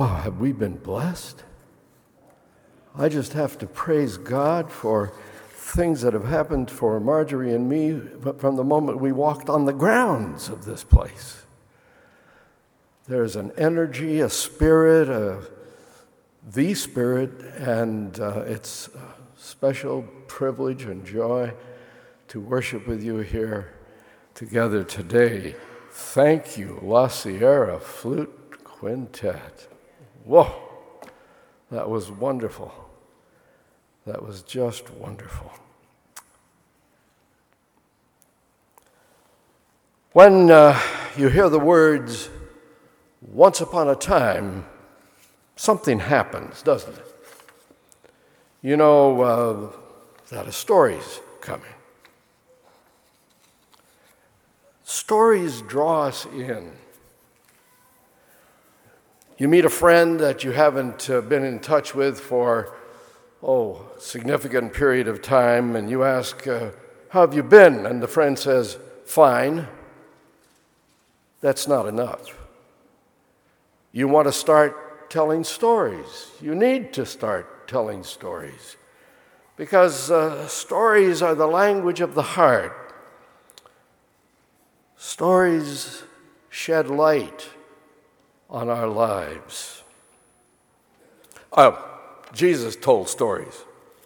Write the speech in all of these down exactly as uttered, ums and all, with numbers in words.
Wow, have we been blessed? I just have to praise God for things that have happened for Marjorie and me from the moment we walked on the grounds of this place. There's an energy, a spirit, a, the spirit, and uh, it's a special privilege and joy to worship with you here together today. Thank you, La Sierra Flute Quintet. Whoa, that was wonderful. That was just wonderful. When uh, you hear the words, once upon a time, something happens, doesn't it? You know uh, that a story's coming. Stories draw us in. You meet a friend that you haven't uh, been in touch with for, oh, a significant period of time, and you ask, uh, how have you been? And the friend says, fine. That's not enough. You want to start telling stories. You need to start telling stories because uh, stories are the language of the heart. Stories shed light on our lives. Oh, Jesus told stories.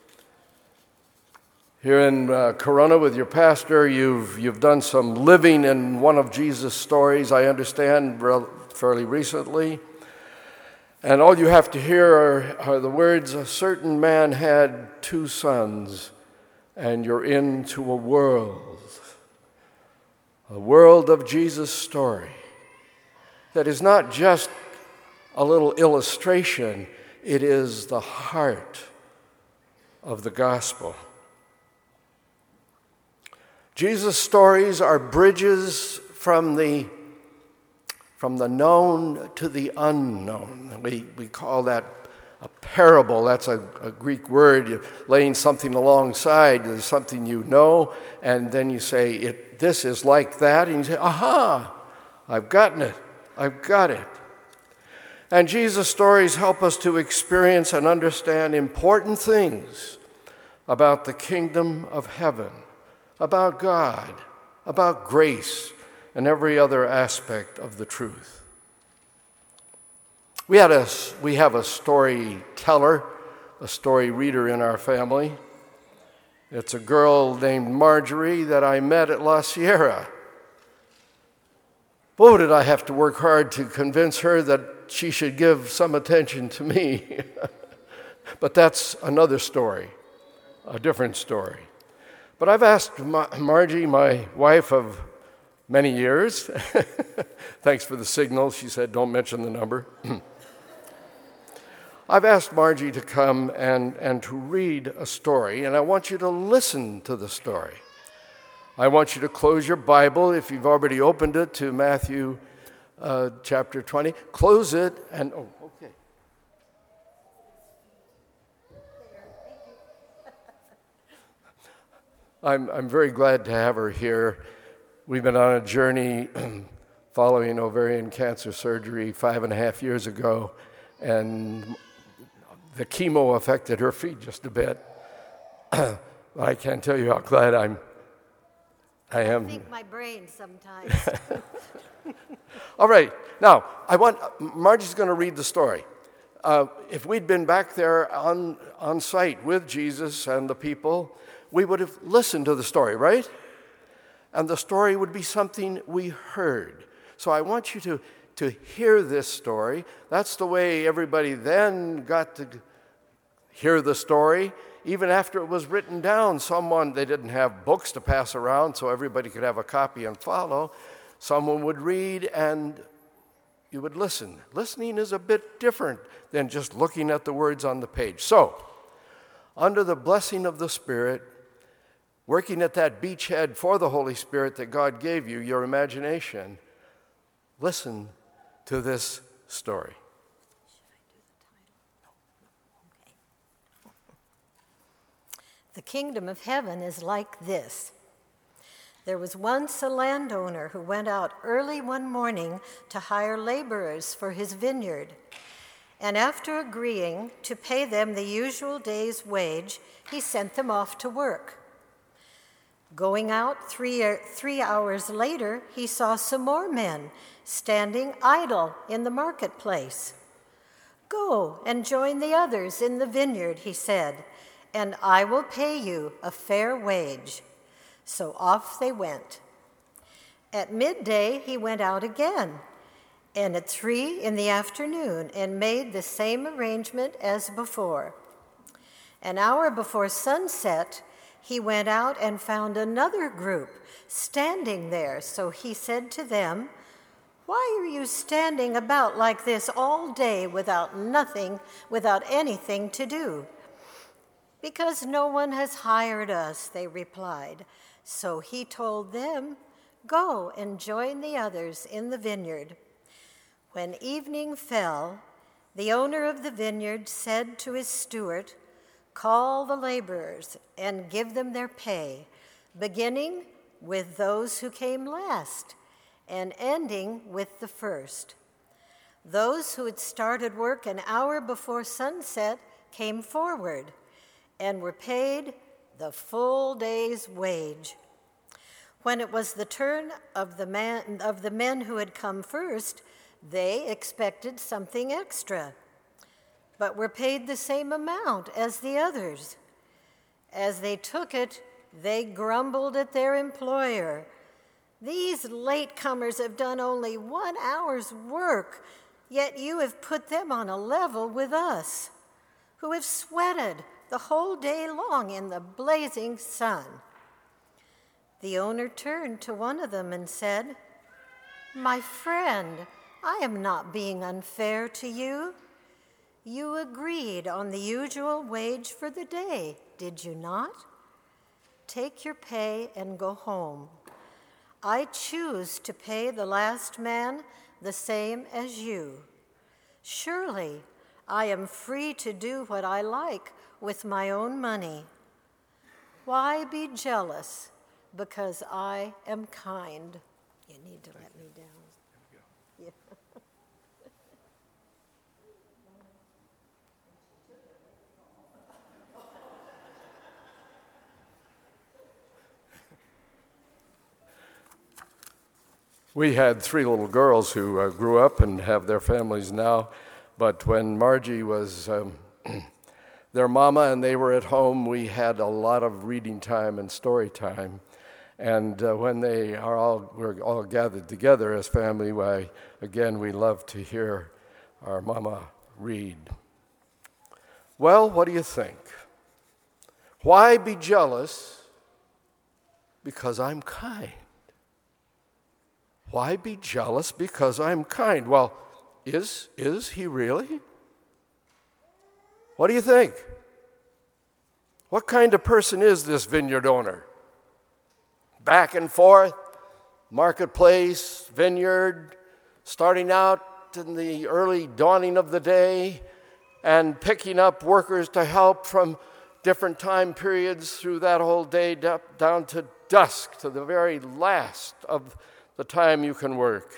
Here in uh, Corona with your pastor, you've you've done some living in one of Jesus' stories, I understand, rel- fairly recently. And all you have to hear are, are the words, a certain man had two sons, and you're into a world, a world of Jesus' story that is not just a little illustration, it is the heart of the gospel. Jesus' stories are bridges from the from the known to the unknown. We we call that a parable. That's a, a Greek word. You're laying something alongside. There's something you know, and then you say, "It this is like that," and you say, "Aha! I've gotten it. I've got it." And Jesus' stories help us to experience and understand important things about the kingdom of heaven, about God, about grace, and every other aspect of the truth. We had a, we have a storyteller, a story reader in our family. It's a girl named Marjorie that I met at La Sierra. Boy, did I have to work hard to convince her that she should give some attention to me. But that's another story, a different story. But I've asked Mar- Margie, my wife of many years, thanks for the signal, she said, don't mention the number. I've asked Margie to come and, and to read a story, and I want you to listen to the story. I want you to close your Bible, if you've already opened it, to Matthew uh, chapter twenty. Close it and, oh, okay. I'm, I'm very glad to have her here. We've been on a journey following ovarian cancer surgery five and a half years ago, and the chemo affected her feet just a bit. I can't tell you how glad I'm I am. I think my brain sometimes. All right. Now, I want Margie's going to read the story. Uh, if we'd been back there on, on site with Jesus and the people, we would have listened to the story, right? And the story would be something we heard. So I want you to, to hear this story. That's the way everybody then got to hear the story. Even after it was written down, someone, they didn't have books to pass around so everybody could have a copy and follow. Someone would read and you would listen. Listening is a bit different than just looking at the words on the page. So, under the blessing of the Spirit, working at that beachhead for the Holy Spirit that God gave you, your imagination, listen to this story. The kingdom of heaven is like this. There was once a landowner who went out early one morning to hire laborers for his vineyard. And after agreeing to pay them the usual day's wage, he sent them off to work. Going out three, three hours later, he saw some more men standing idle in the marketplace. "Go and join the others in the vineyard," he said, "and I will pay you a fair wage." So off they went. At midday he went out again, and at three in the afternoon, and made the same arrangement as before. An hour before sunset, he went out and found another group standing there. So he said to them, "Why are you standing about like this all day without nothing, without anything to do?" "Because no one has hired us," they replied. So he told them, "Go and join the others in the vineyard." When evening fell, the owner of the vineyard said to his steward, "Call the laborers and give them their pay, beginning with those who came last and ending with the first." Those who had started work an hour before sunset came forward and were paid the full day's wage. When it was the turn of the man, of the men who had come first, they expected something extra, but were paid the same amount as the others. As they took it, they grumbled at their employer. "These latecomers have done only one hour's work, yet you have put them on a level with us, who have sweated the whole day long in the blazing sun." The owner turned to one of them and said, "My friend, I am not being unfair to you. You agreed on the usual wage for the day, did you not? Take your pay and go home. I choose to pay the last man the same as you. Surely I am free to do what I like with my own money. Why be jealous because I am kind?" You need to let me down. Yeah. We had three little girls who uh, grew up and have their families now, but when Margie was um, their mama and they were at home, we had a lot of reading time and story time. And uh, when they are all, we're all gathered together as family, why, again, we love to hear our mama read. Well, what do you think? Why be jealous? Because I'm kind. Why be jealous? Because I'm kind. Well, is, is he really? What do you think? What kind of person is this vineyard owner? Back and forth, marketplace, vineyard, starting out in the early dawning of the day and picking up workers to help from different time periods through that whole day down to dusk, to the very last of the time you can work.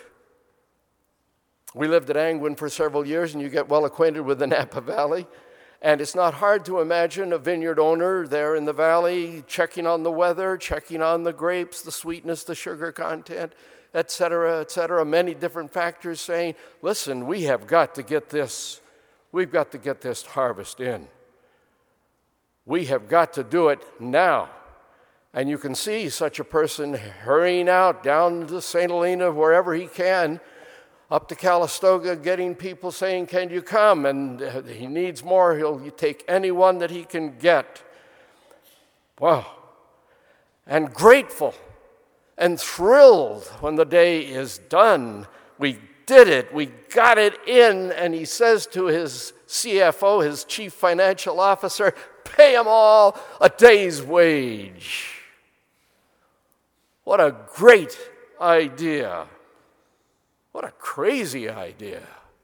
We lived at Angwin for several years, and you get well acquainted with the Napa Valley. And it's not hard to imagine a vineyard owner there in the valley checking on the weather, checking on the grapes, the sweetness, the sugar content, et cetera, et cetera, many different factors saying, listen, we have got to get this, we've got to get this harvest in. We have got to do it now. And you can see such a person hurrying out down to Saint Helena, wherever he can, up to Calistoga, getting people saying, can you come? And he needs more. He'll take anyone that he can get. Wow. And grateful and thrilled when the day is done. We did it. We got it in. And he says to his C F O, his chief financial officer, pay them all a day's wage. What a great idea. What a crazy idea.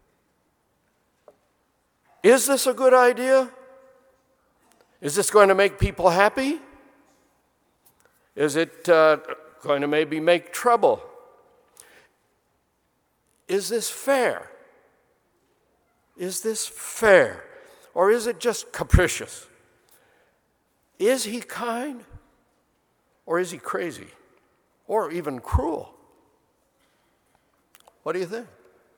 Is this a good idea? Is this going to make people happy? Is it uh, going to maybe make trouble? Is this fair? Is this fair? Or is it just capricious? Is he kind? Or is he crazy? Or even cruel? What do you think?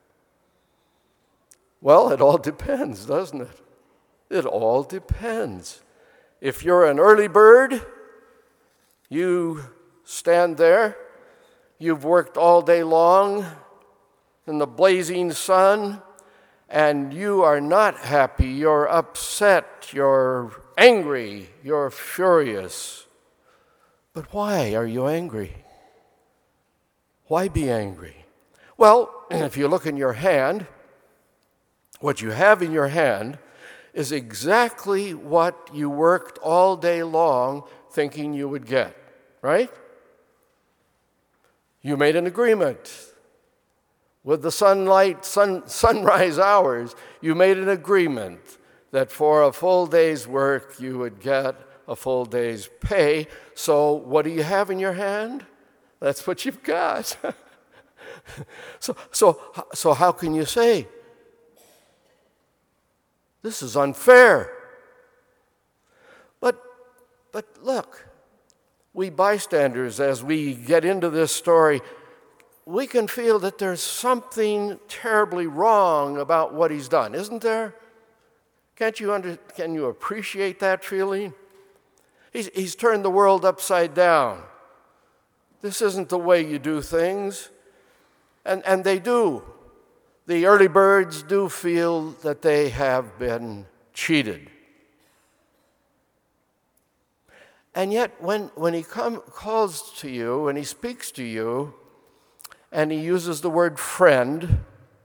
Well, it all depends, doesn't it? It all depends. If you're an early bird, you stand there, you've worked all day long in the blazing sun, and you are not happy, you're upset, you're angry, you're furious. But why are you angry? Why be angry? Well, if you look in your hand, what you have in your hand is exactly what you worked all day long thinking you would get, right? You made an agreement. With the sunlight, sun, sunrise hours, you made an agreement that for a full day's work you would get a full day's pay. So what do you have in your hand? That's what you've got. so, so, so how can you say, this is unfair? But, but look, we bystanders, as we get into this story, we can feel that there's something terribly wrong about what he's done, isn't there? Can't you under, can you appreciate that feeling? He's, he's turned the world upside down. This isn't the way you do things. And, and they do. The early birds do feel that they have been cheated. And yet, when, when he come, calls to you and he speaks to you, and he uses the word friend,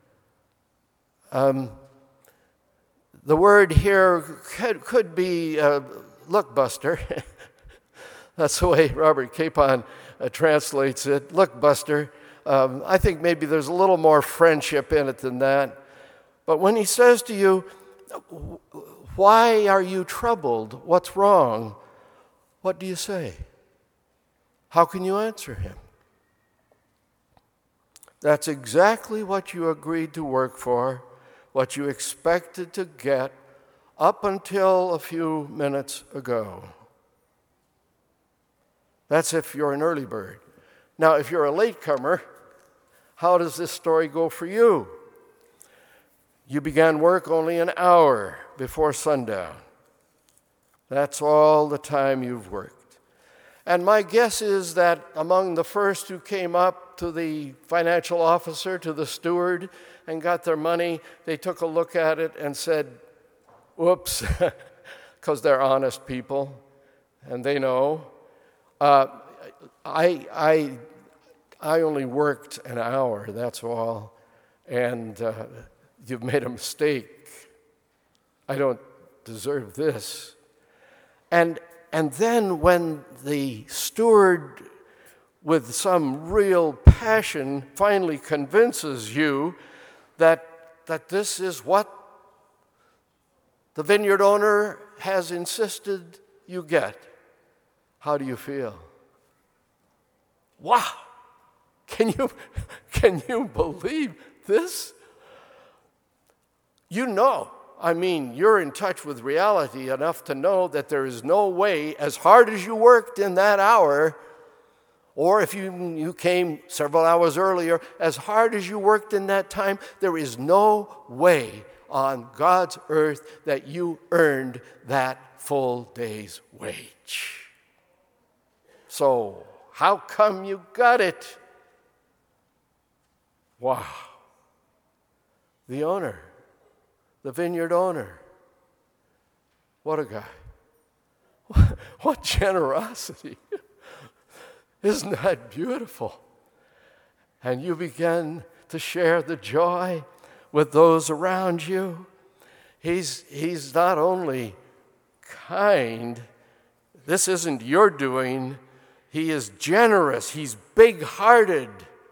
um, the word here could, could be, uh, look, Buster. That's the way Robert Capon uh, translates it. Look, Buster. Um, I think maybe there's a little more friendship in it than that. But when he says to you, why are you troubled? What's wrong? What do you say? How can you answer him? That's exactly what you agreed to work for, what you expected to get up until a few minutes ago. That's if you're an early bird. Now, if you're a latecomer, how does this story go for you? You began work only an hour before sundown. That's all the time you've worked. And my guess is that among the first who came up to the financial officer, to the steward, and got their money, they took a look at it and said, whoops, because they're honest people, and they know. Uh, I, I, I only worked an hour, that's all, and uh, you've made a mistake. I don't deserve this. And And then when the steward, with some real passion, finally convinces you that, that this is what the vineyard owner has insisted you get, how do you feel? Wow! Can you, can you believe this? You know. I mean, you're in touch with reality enough to know that there is no way, as hard as you worked in that hour, or if you, you came several hours earlier, as hard as you worked in that time, there is no way on God's earth that you earned that full day's wage. So, how come you got it? Wow. The owner. The vineyard owner. What a guy. What generosity. Isn't that beautiful? And you begin to share the joy with those around you. He's, he's not only kind, this isn't your doing, he is generous, he's big-hearted.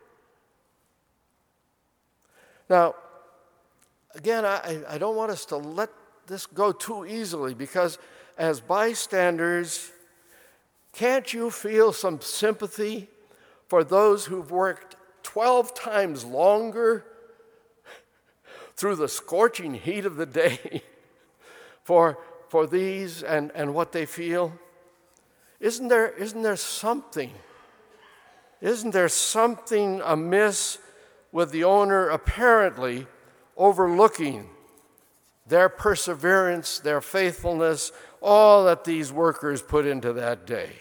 Now, again, I, I don't want us to let this go too easily, because as bystanders, can't you feel some sympathy for those who've worked twelve times longer through the scorching heat of the day for, for these and, and what they feel? Isn't there, isn't there something? Isn't there something amiss with the owner apparently overlooking their perseverance, their faithfulness, all that these workers put into that day?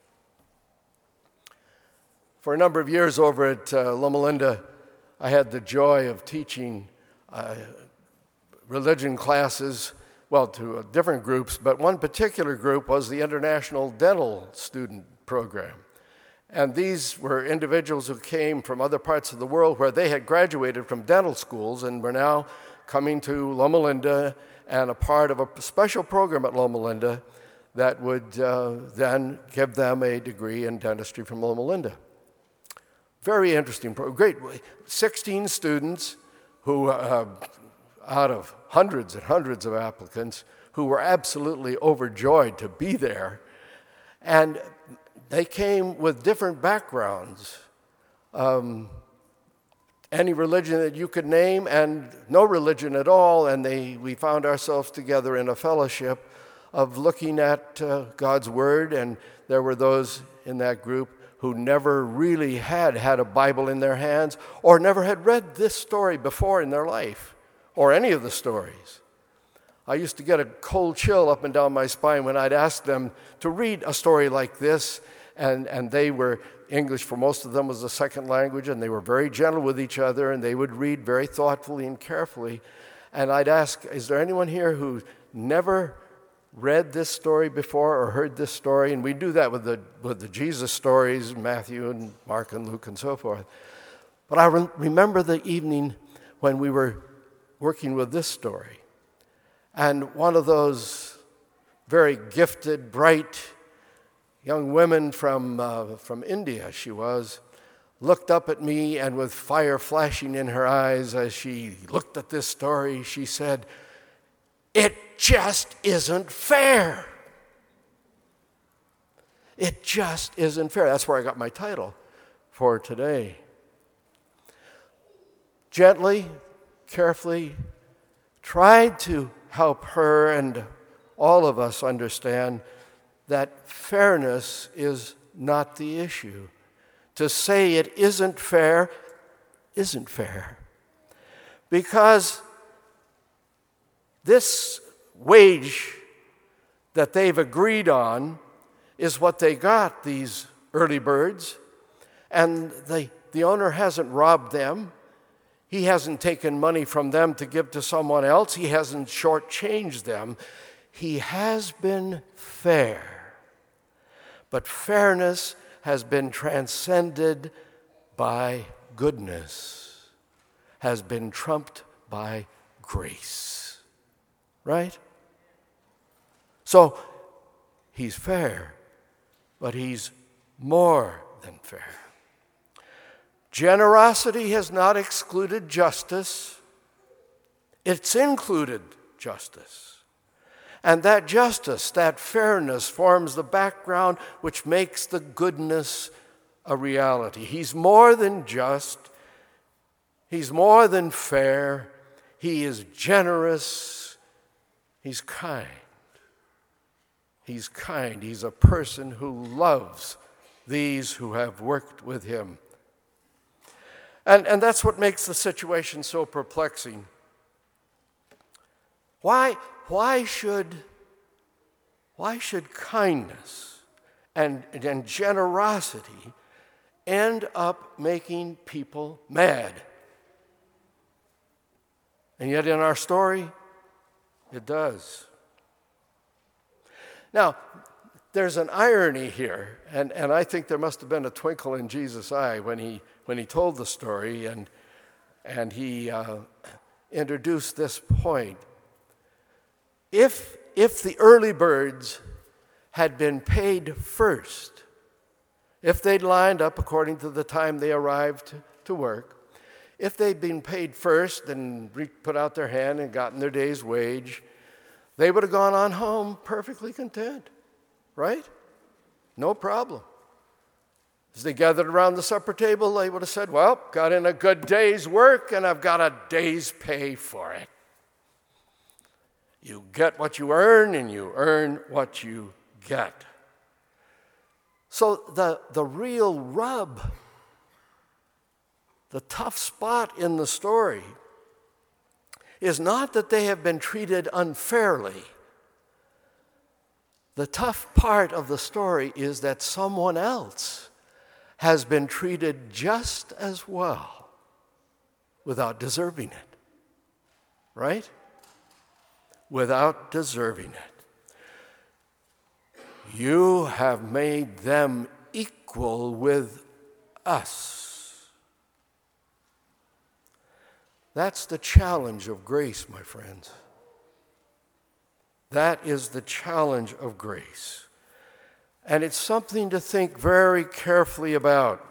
For a number of years over at uh, Loma Linda, I had the joy of teaching uh, religion classes, well, to uh, different groups, but one particular group was the International Dental Student Program. And these were individuals who came from other parts of the world where they had graduated from dental schools and were now coming to Loma Linda and a part of a special program at Loma Linda that would uh, then give them a degree in dentistry from Loma Linda. Very interesting program. Great. sixteen students who, uh, out of hundreds and hundreds of applicants, who were absolutely overjoyed to be there. And they came with different backgrounds, um, any religion that you could name and no religion at all, and they, we found ourselves together in a fellowship of looking at uh, God's Word, and there were those in that group who never really had had a Bible in their hands or never had read this story before in their life, or any of the stories. I used to get a cold chill up and down my spine when I'd ask them to read a story like this, and, and they were, English for most of them was a second language, and they were very gentle with each other, and they would read very thoughtfully and carefully. And I'd ask, is there anyone here who never read this story before or heard this story? And we do that with the, with the Jesus stories, Matthew and Mark and Luke and so forth. But I re- remember the evening when we were working with this story. And one of those very gifted, bright young women from, uh, from India, she was, looked up at me, and with fire flashing in her eyes as she looked at this story, she said, "It just isn't fair. It just isn't fair." That's where I got my title for today. Gently, carefully, tried to help her and all of us understand that fairness is not the issue. To say it isn't fair isn't fair. Because this wage that they've agreed on is what they got, these early birds, and the, the owner hasn't robbed them. He hasn't taken money from them to give to someone else. He hasn't shortchanged them. He has been fair. But fairness has been transcended by goodness, has been trumped by grace. Right? So, he's fair, but he's more than fair. Generosity has not excluded justice. It's included justice. And that justice, that fairness, forms the background which makes the goodness a reality. He's more than just. He's more than fair. He is generous. He's kind. He's kind. He's a person who loves these who have worked with him. And, and that's what makes the situation so perplexing. Why, why should, why should kindness and, and generosity end up making people mad? And yet in our story, it does. Now, there's an irony here, and, and I think there must have been a twinkle in Jesus' eye when he when he told the story, and and he uh, introduced this point. If if the early birds had been paid first, if they'd lined up according to the time they arrived to, to work, if they'd been paid first and re- put out their hand and gotten their day's wage, they would have gone on home perfectly content, right? No problem. As they gathered around the supper table, they would have said, well, got in a good day's work and I've got a day's pay for it. You get what you earn and you earn what you get. So the, the real rub, the tough spot in the story is not that they have been treated unfairly. The tough part of the story is that someone else has been treated just as well without deserving it. Right? Without deserving it. You have made them equal with us. That's the challenge of grace, my friends. That is the challenge of grace. And it's something to think very carefully about.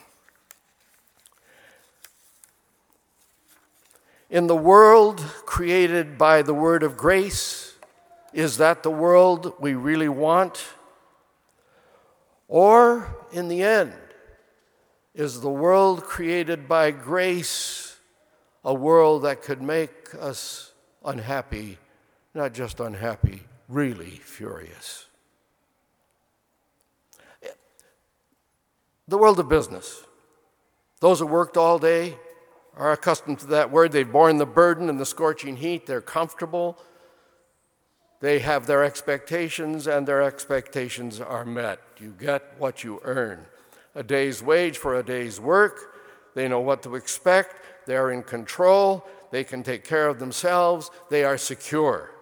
In the world created by the word of grace, is that the world we really want? Or, in the end, is the world created by grace a world that could make us unhappy, not just unhappy, really furious? The world of business. Those who worked all day are accustomed to that word. They've borne the burden and the scorching heat. They're comfortable. They have their expectations, and their expectations are met. You get what you earn. A day's wage for a day's work. They know what to expect. They're in control. They can take care of themselves. They are secure.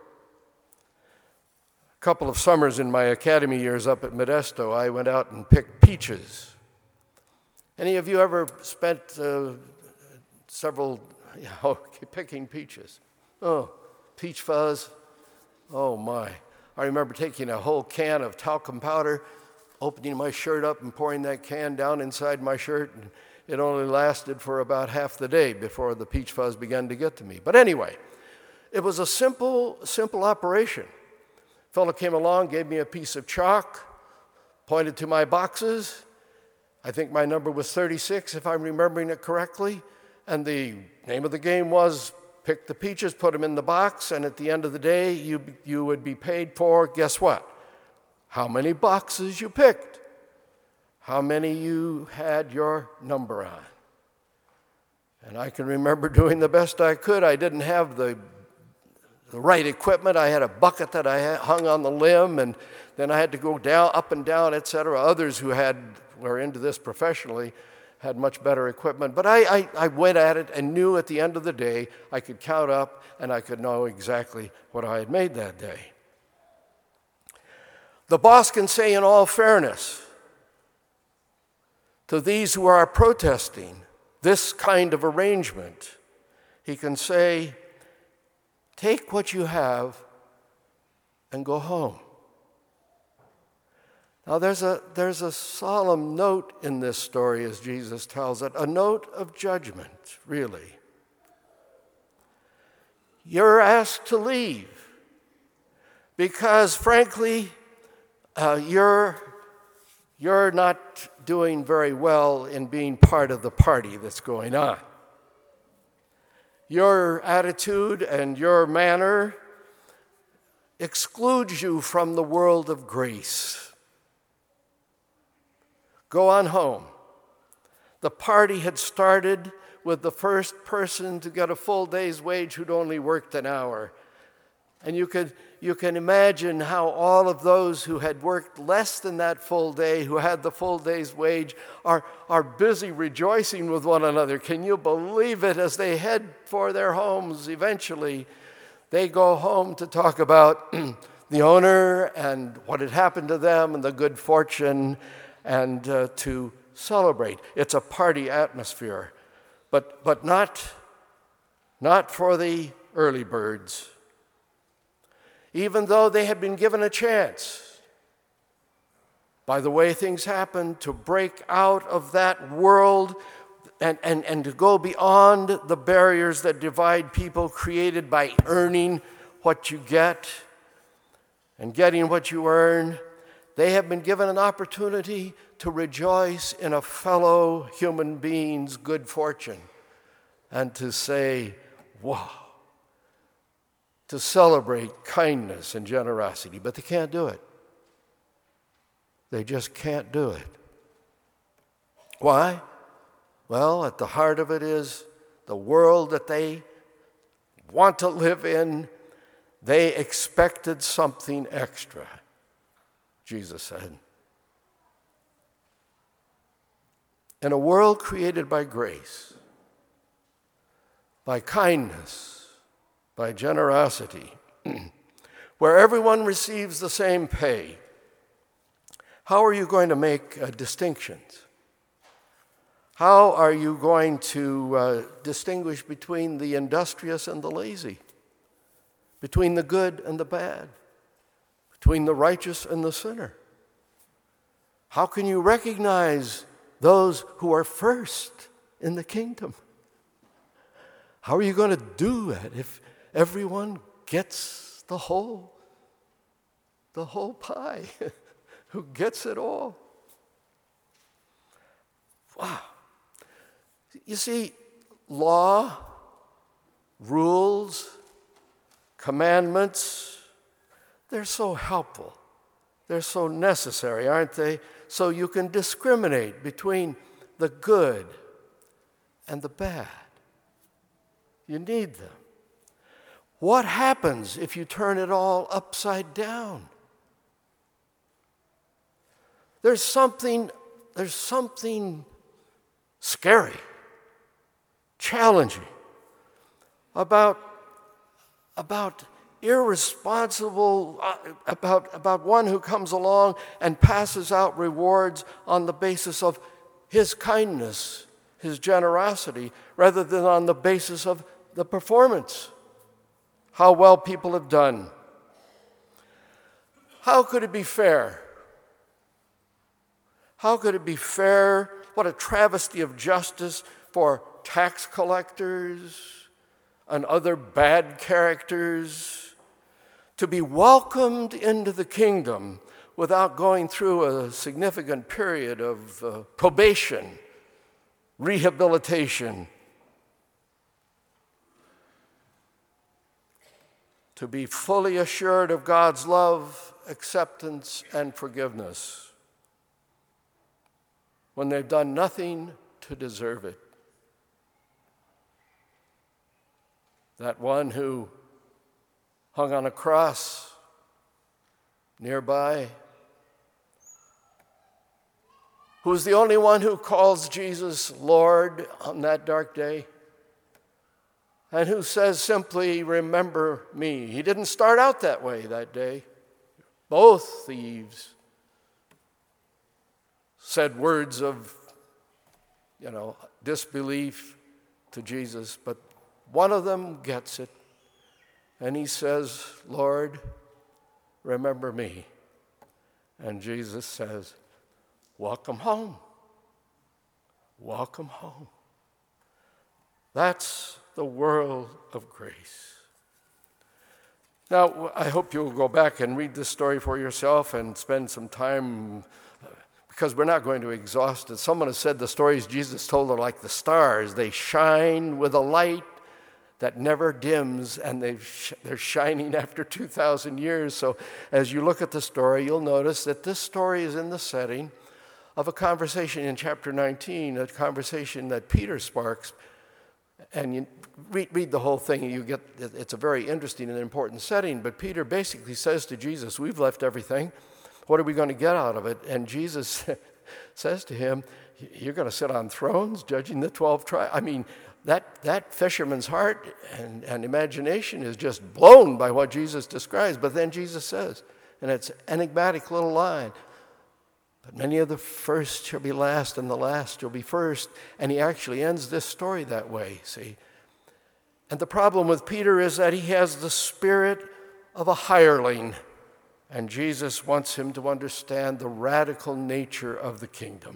A couple of summers in my academy years up at Modesto, I went out and picked peaches. Any of you ever spent uh, several, you know, picking peaches? Oh, peach fuzz. Oh, my. I remember taking a whole can of talcum powder, opening my shirt up and pouring that can down inside my shirt, and it only lasted for about half the day before the peach fuzz began to get to me. But anyway, it was a simple, simple operation. A fellow came along, gave me a piece of chalk, pointed to my boxes. I think my number was thirty-six, if I'm remembering it correctly. And the name of the game was pick the peaches, put them in the box, and at the end of the day, you, you would be paid for, guess what? How many boxes you picked. How many you had your number on. And I can remember doing the best I could. I didn't have the, the right equipment. I had a bucket that I had hung on the limb, and then I had to go down, up and down, et cetera. Others who had were into this professionally had much better equipment. But I, I, I went at it and knew at the end of the day I could count up and I could know exactly what I had made that day. The boss can say in all fairness to these who are protesting this kind of arrangement, he can say, take what you have and go home. Now, there's a, there's a solemn note in this story, as Jesus tells it, a note of judgment, really. You're asked to leave because, frankly, uh, you're, you're not doing very well in being part of the party that's going on. Your attitude and your manner excludes you from the world of grace. Go on home. The party had started with the first person to get a full day's wage who'd only worked an hour. And you could, you can imagine how all of those who had worked less than that full day, who had the full day's wage, are, are busy rejoicing with one another. Can you believe it? As they head for their homes eventually, they go home to talk about the owner and what had happened to them and the good fortune, and uh, to celebrate. It's a party atmosphere, but, but not, not for the early birds. Even though they had been given a chance, by the way things happened, to break out of that world and, and, and to go beyond the barriers that divide people created by earning what you get and getting what you earn. They have been given an opportunity to rejoice in a fellow human being's good fortune and to say, wow, to celebrate kindness and generosity, but they can't do it. They just can't do it. Why? Well, at the heart of it is the world that they want to live in. They expected something extra, Jesus said. In a world created by grace, by kindness, by generosity, where everyone receives the same pay, how are you going to make uh, distinctions? How are you going to uh, distinguish between the industrious and the lazy, between the good and the bad, between the righteous and the sinner? How can you recognize those who are first in the kingdom? How are you going to do that if everyone gets the whole, the whole pie? Who gets it all? Wow. You see, law, rules, commandments, they're so helpful. They're so necessary, aren't they? So you can discriminate between the good and the bad. You need them. What happens if you turn it all upside down? There's something, there's something scary, challenging about, about irresponsible, uh, about, about one who comes along and passes out rewards on the basis of his kindness, his generosity, rather than on the basis of the performance, how well people have done. How could it be fair? How could it be fair? What a travesty of justice for tax collectors and other bad characters to be welcomed into the kingdom without going through a significant period of uh, probation, rehabilitation, to be fully assured of God's love, acceptance, and forgiveness when they've done nothing to deserve it. That one who hung on a cross nearby, who's the only one who calls Jesus Lord on that dark day, and who says simply, remember me. He didn't start out that way that day. Both thieves said words of, you know, disbelief to Jesus, but one of them gets it, and he says, Lord, remember me. And Jesus says, welcome home. Welcome home. That's the world of grace. Now, I hope you'll go back and read this story for yourself and spend some time, because we're not going to exhaust it. Someone has said the stories Jesus told are like the stars. They shine with a light that never dims, and they've, they're shining after two thousand years. So as you look at the story, you'll notice that this story is in the setting of a conversation in chapter nineteen, a conversation that Peter sparks. And you read, read the whole thing, and you get, it's a very interesting and important setting. But Peter basically says to Jesus, we've left everything. What are we going to get out of it? And Jesus says to him, you're going to sit on thrones judging the twelve tribes? I mean, that, that fisherman's heart and, and imagination is just blown by what Jesus describes. But then Jesus says, and it's an enigmatic little line, but many of the first shall be last, and the last shall be first. And he actually ends this story that way, see. And the problem with Peter is that he has the spirit of a hireling. And Jesus wants him to understand the radical nature of the kingdom.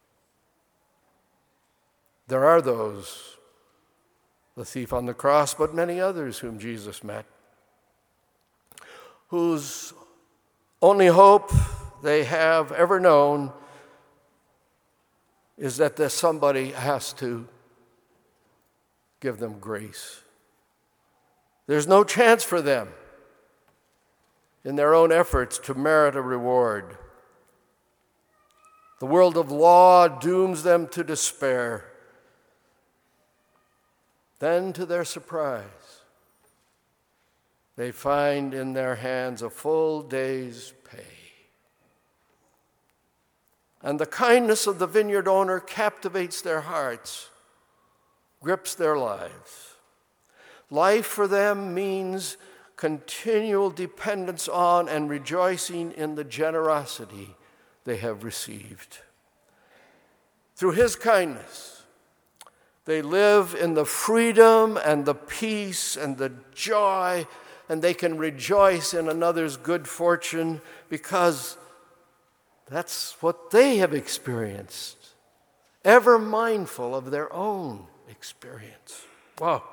There are those, the thief on the cross, but many others whom Jesus met, whose only hope they have ever known is that there's somebody has to give them grace. There's no chance for them in their own efforts to merit a reward. The world of law dooms them to despair. Then, to their surprise, they find in their hands a full day's pay. And the kindness of the vineyard owner captivates their hearts, grips their lives. Life for them means continual dependence on and rejoicing in the generosity they have received. Through his kindness, they live in the freedom and the peace and the joy, and they can rejoice in another's good fortune because that's what they have experienced, ever mindful of their own experience. Wow.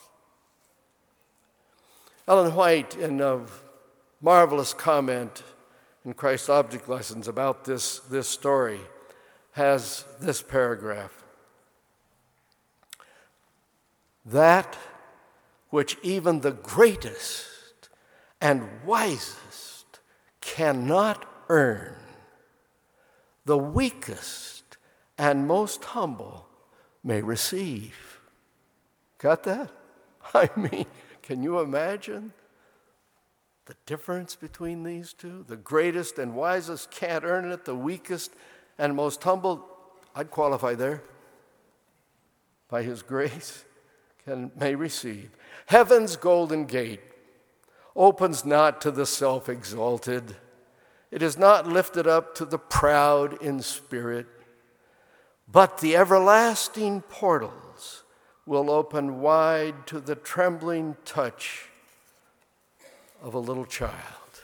Ellen White, in a marvelous comment in Christ's Object Lessons about this, this story, has this paragraph. That which even the greatest and wisest cannot earn, the weakest and most humble may receive. Got that? I mean, can you imagine the difference between these two? The greatest and wisest can't earn it. The weakest and most humble, I'd qualify there, by his grace, can may receive. Heaven's golden gate opens not to the self-exalted. It is not lifted up to the proud in spirit, but the everlasting portals will open wide to the trembling touch of a little child.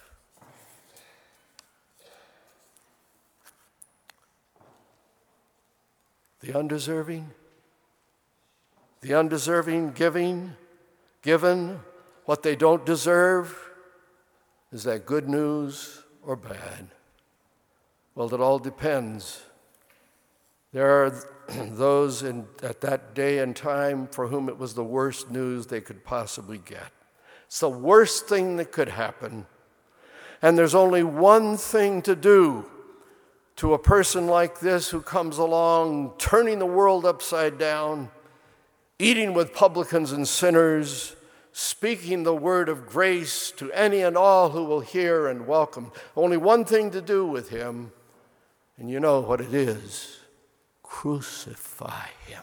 The undeserving, the undeserving giving, given what they don't deserve. Is that good news or bad? Well, it all depends. There are those in, at that day and time for whom it was the worst news they could possibly get. It's the worst thing that could happen. And there's only one thing to do to a person like this who comes along, turning the world upside down, eating with publicans and sinners, speaking the word of grace to any and all who will hear and welcome. Only one thing to do with him, and you know what it is. Crucify him.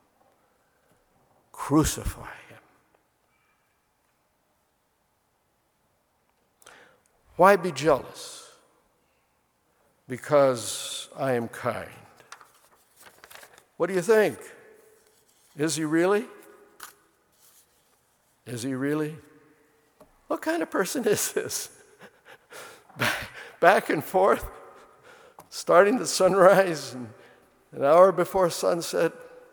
Crucify him. Why be jealous? Because I am kind. What do you think? Is he really? Is he really? What kind of person is this? Back and forth, starting the sunrise and an hour before sunset.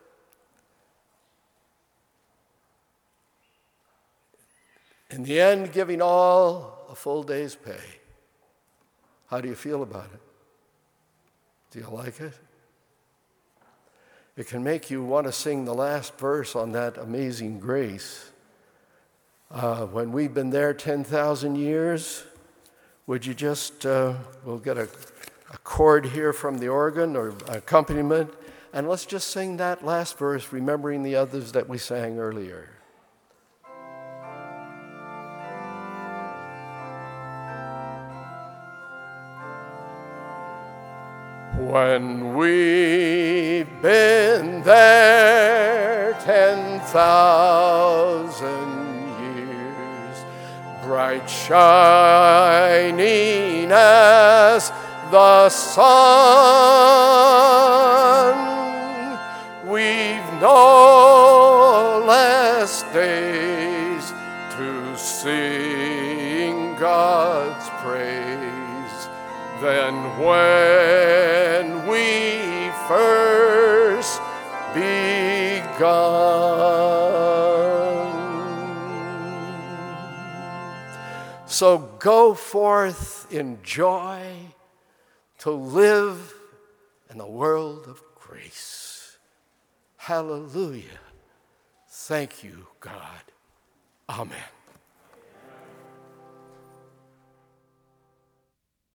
In the end, giving all a full day's pay. How do you feel about it? Do you like it? It can make you want to sing the last verse on that Amazing Grace. Uh, when we've been there ten thousand years, would you just, uh, we'll get a a chord here from the organ or accompaniment, and let's just sing that last verse, remembering the others that we sang earlier. When we've been there ten thousand years, bright shining as the sun, we've no less days to sing God's praise than when we first begun. So go forth in joy to live in the world of grace. grace. Hallelujah. Thank you, God. Amen.